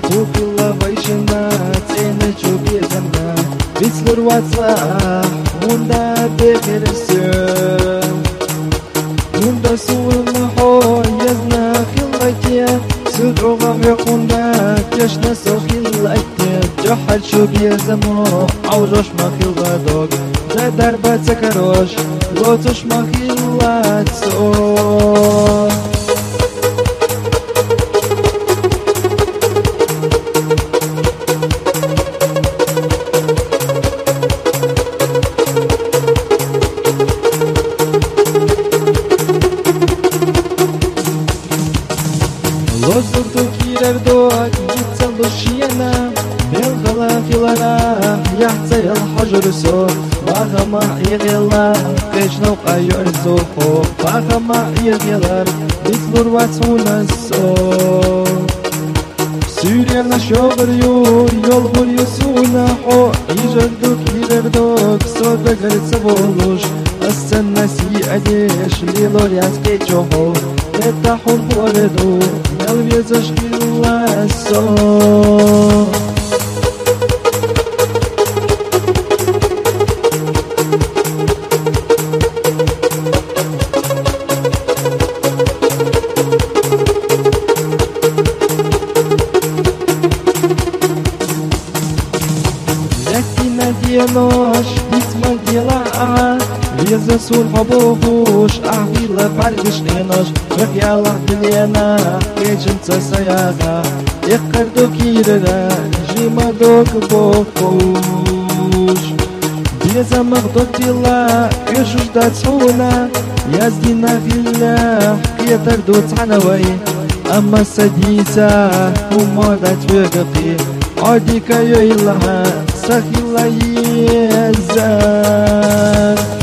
وكل غيشنا تينجو بيزنا بيسلر واتساح وندا بكرسيم وندا سول محو يزنا خلقيا سدعو غم يقوندا كشنا سو خلقيا جحل شو بيزمو عوجوش ما خلقادوك زي دربات سكروش لوتوش ما خلقاتسو Lozurdu kirerdok gitsalu shiyana Belgala filara yahtay al-hajruso Bagama ighila qishnaw qayorzo Bagama ighilar bitlur watsunaso Süriyana şoğur yol bur yusuna ho İjardu kirerdok soda garisa boluş Assan nasi adesh lilor yazke çoho Netahun boredu Elviezas gilaso Lekina dienosh Bisma dila Леза суль побогуш, ахвила паргиш ненош, Рахьяла билена, кеченца саяга, Еккарду кирера, жима док бокуш. Беза магдок дила, ешуш дацуна, Яздина хилля, кетарду цанавай, Amma sadisa, umodat вегапи, Одика йойлаха, Сахила еза.